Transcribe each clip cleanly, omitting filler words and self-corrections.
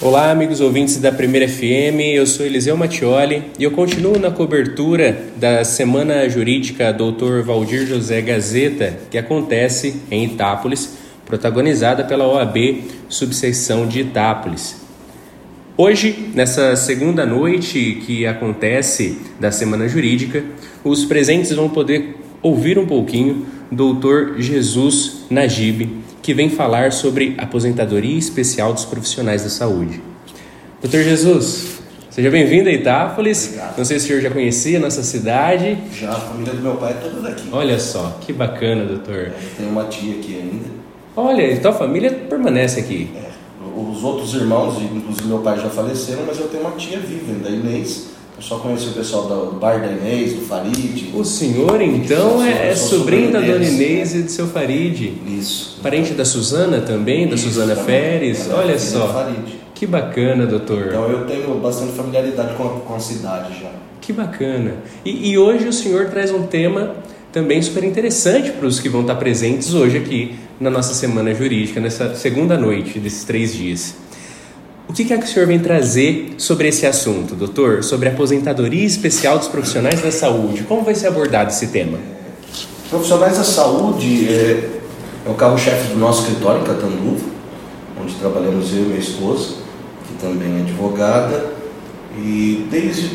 Olá, amigos ouvintes da Primeira FM, eu sou Eliseu Mattioli e eu continuo na cobertura da Semana Jurídica Dr. Valdir José Gazeta, que acontece em Itápolis, protagonizada pela OAB Subseção de Itápolis. Hoje, nessa segunda noite que acontece da Semana Jurídica, os presentes vão poder ouvir um pouquinho do Dr. Jesus Najib, que vem falar sobre aposentadoria especial dos profissionais da saúde. Dr. Jesus, seja bem-vindo a Itápolis. Obrigado. Não sei se o senhor já conhecia a nossa cidade. Já, a família do meu pai é toda daqui. Olha só, que bacana, doutor. Tem uma tia aqui ainda. Olha, então a família permanece aqui. Os outros irmãos, inclusive meu pai, já faleceram, mas eu tenho uma tia viva ainda, a Inês. Eu só conheci o pessoal do bar da Inês, do Farid. O senhor, então, é sobrinho da dona Inês e do seu Farid. Isso. Parente da Suzana também, da Suzana Feres. Olha só, Farid. Que bacana, doutor. Então eu tenho bastante familiaridade com a cidade já. Que bacana. E hoje o senhor traz um tema também super interessante para os que vão estar presentes hoje aqui na nossa Semana Jurídica, nessa segunda noite desses 3 dias. O que é que o senhor vem trazer sobre esse assunto, doutor? Sobre a aposentadoria especial dos profissionais da saúde. Como vai ser abordado esse tema? Profissionais da saúde é o carro-chefe do nosso escritório em Catanduva, onde trabalhamos eu e minha esposa, que também é advogada. E desde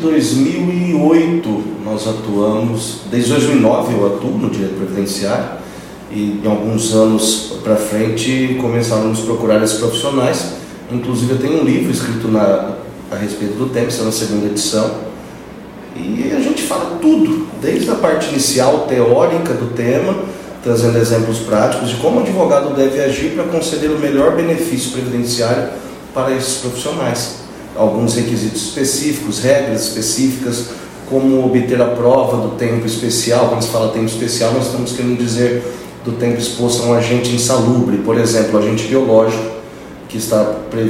2008 nós atuamos, desde 2009 eu atuo no direito previdenciário, e em alguns anos para frente começaram a nos procurar esses profissionais. Inclusive eu tenho um livro escrito a respeito do tema, está na segunda edição, e a gente fala tudo, desde a parte inicial, teórica do tema, trazendo exemplos práticos de como o advogado deve agir para conceder o melhor benefício previdenciário para esses profissionais. Alguns requisitos específicos, regras específicas, como obter a prova do tempo especial. Quando se fala tempo especial, nós estamos querendo dizer do tempo exposto a um agente insalubre, por exemplo, agente biológico, que está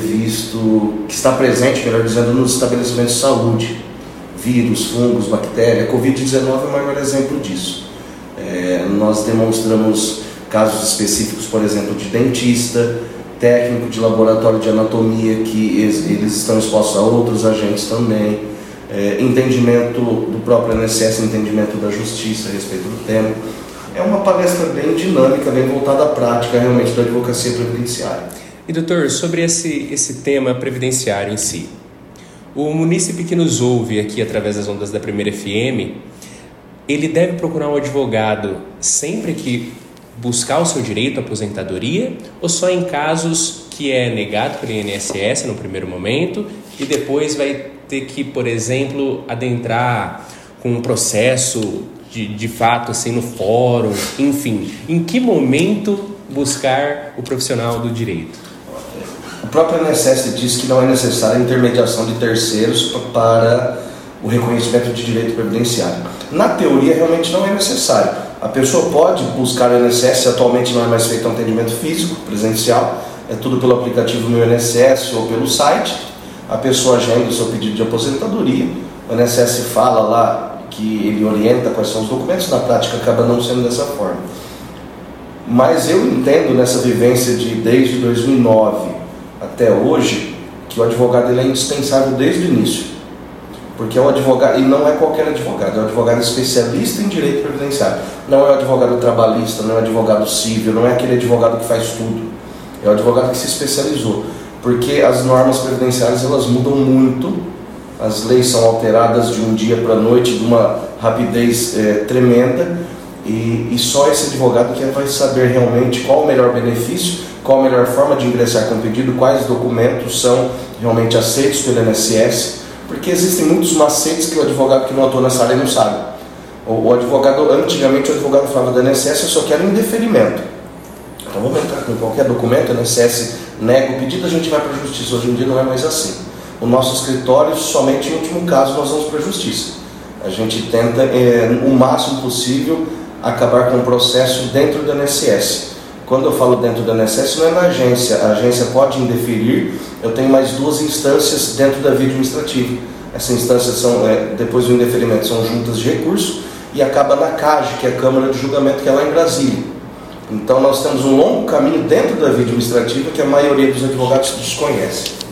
presente, melhor dizendo, nos estabelecimentos de saúde, vírus, fungos, bactéria. A Covid-19 é o maior exemplo disso. Nós demonstramos casos específicos, por exemplo, de dentista, técnico de laboratório de anatomia, que eles estão expostos a outros agentes também, entendimento do próprio INSS, entendimento da justiça a respeito do tema. É uma palestra bem dinâmica, bem voltada à prática realmente da advocacia previdenciária. E doutor, sobre esse tema previdenciário em si, o munícipe que nos ouve aqui através das ondas da Primeira FM, ele deve procurar um advogado sempre que buscar o seu direito à aposentadoria ou só em casos que é negado pelo INSS no primeiro momento e depois vai ter que, por exemplo, adentrar com um processo de fato assim no fórum, enfim, em que momento buscar o profissional do direito? O próprio INSS diz que não é necessária a intermediação de terceiros para o reconhecimento de direito previdenciário. Na teoria, realmente não é necessário. A pessoa pode buscar o INSS, atualmente não é mais feito um atendimento físico, presencial, é tudo pelo aplicativo Meu INSS ou pelo site. A pessoa agenda o seu pedido de aposentadoria, o INSS fala lá que ele orienta quais são os documentos, na prática acaba não sendo dessa forma. Mas eu entendo nessa vivência desde 2009 até hoje, que o advogado ele é indispensável desde o início, porque é um advogado, e não é qualquer advogado, é um advogado especialista em direito previdenciário, não é um advogado trabalhista, não é um advogado civil, não é aquele advogado que faz tudo, é o advogado que se especializou, porque as normas previdenciárias elas mudam muito, as leis são alteradas de um dia para a noite, de uma rapidez tremenda, e só esse advogado que vai saber realmente qual o melhor benefício, qual a melhor forma de ingressar com o pedido, quais documentos são realmente aceitos pelo INSS, porque existem muitos macetes que o advogado que não atua nessa área não sabe. Antigamente o advogado falava do INSS, eu só quero indeferimento. Então vamos entrar com qualquer documento, o INSS nega o pedido, a gente vai para a justiça. Hoje em dia não é mais assim. O nosso escritório, somente em último caso, nós vamos para a justiça. A gente tenta, o máximo possível, acabar com o processo dentro do INSS. Quando eu falo dentro do INSS, não é na agência. A agência pode indeferir. Eu tenho mais 2 instâncias dentro da via administrativa. Essas instâncias são, depois do indeferimento, são juntas de recurso e acaba na CAGE, que é a Câmara de Julgamento, que é lá em Brasília. Então nós temos um longo caminho dentro da via administrativa que a maioria dos advogados desconhece.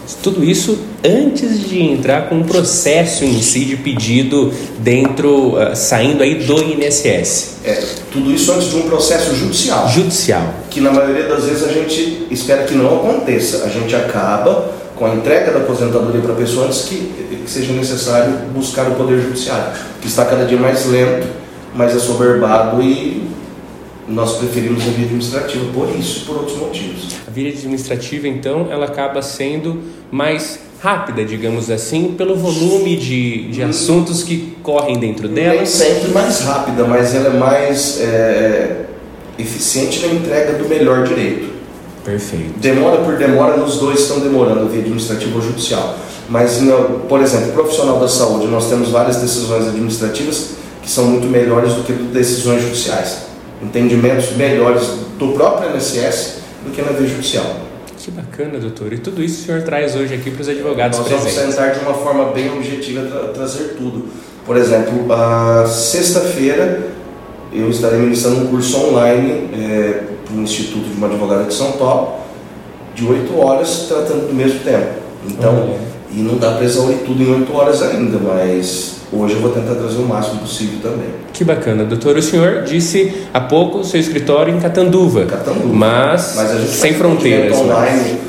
Tudo isso antes de entrar com um processo em si de pedido saindo aí do INSS. Tudo isso antes de um processo judicial. Que na maioria das vezes a gente espera que não aconteça. A gente acaba com a entrega da aposentadoria para a pessoa antes que seja necessário buscar o Poder Judiciário, que está cada dia mais lento, mais assoberbado, e nós preferimos a via administrativa por isso e por outros motivos. A via administrativa, então, ela acaba sendo mais rápida, digamos assim, pelo volume de assuntos que correm dentro dela? Nem sempre mais rápida, mas ela é mais eficiente na entrega do melhor direito. Perfeito. Demora por demora, nos dois estão demorando, a via administrativa ou judicial. Mas, por exemplo, profissional da saúde, nós temos várias decisões administrativas que são muito melhores do que decisões judiciais. Entendimentos melhores do próprio INSS do que na via judicial. Que bacana, doutor. E tudo isso o senhor traz hoje aqui para os advogados presentes. Nós vamos tentar de uma forma bem objetiva trazer tudo. Por exemplo, sexta-feira eu estarei ministrando um curso online para o Instituto de uma Advogada de São Paulo, de 8 horas, tratando do mesmo tema. Então, e não dá para exaurir tudo em 8 horas ainda, mas hoje eu vou tentar trazer o máximo possível também. Que bacana, doutor. O senhor disse há pouco o seu escritório em Catanduva. Mas a gente sem fronteiras. Online,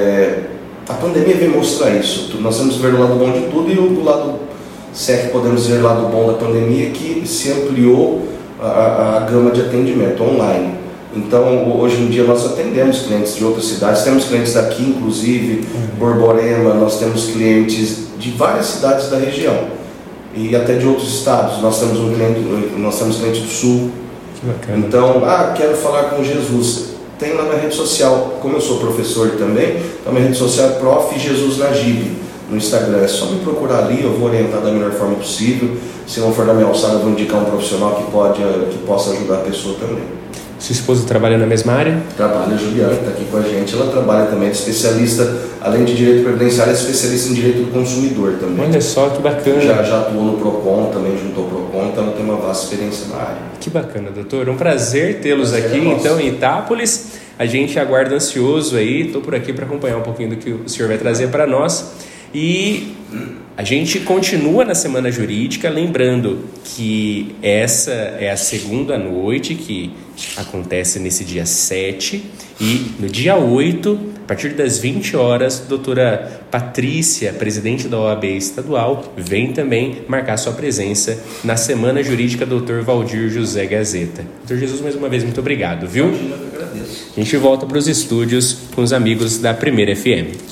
a pandemia veio mostrar isso. Nós temos que ver o lado bom de tudo, e o lado, se é que podemos ver o lado bom da pandemia, que se ampliou a gama de atendimento online. Então, hoje em dia nós atendemos clientes de outras cidades, temos clientes daqui, inclusive, Borborema, nós temos clientes de várias cidades da região e até de outros estados. Nós temos cliente do Sul. Que bacana. Então, quero falar com Jesus. Tem lá na rede social, como eu sou professor também, então minha rede social é Prof. Jesus Najib, no Instagram. É só me procurar ali, eu vou orientar da melhor forma possível. Se não for da minha alçada, eu vou indicar um profissional que possa ajudar a pessoa também. Sua esposa trabalha na mesma área? Trabalha, a Juliana, que está aqui com a gente. Ela trabalha também, é especialista, além de direito previdenciário, é especialista em direito do consumidor também. Olha só, que bacana. Já atuou no PROCON, também juntou ao PROCON, então ela tem uma vasta experiência na área. Que bacana, doutor. Um prazer tê-los aqui, então, em Itápolis. A gente aguarda ansioso aí, estou por aqui para acompanhar um pouquinho do que o senhor vai trazer para nós. E a gente continua na Semana Jurídica, lembrando que essa é a segunda noite que acontece nesse dia 7, e no dia 8, a partir das 20 horas, a doutora Patrícia, presidente da OAB estadual, vem também marcar sua presença na Semana Jurídica Dr. Valdir José Gazeta. Doutor Jesus, mais uma vez, muito obrigado, viu? Eu que agradeço. A gente volta para os estúdios com os amigos da Primeira FM.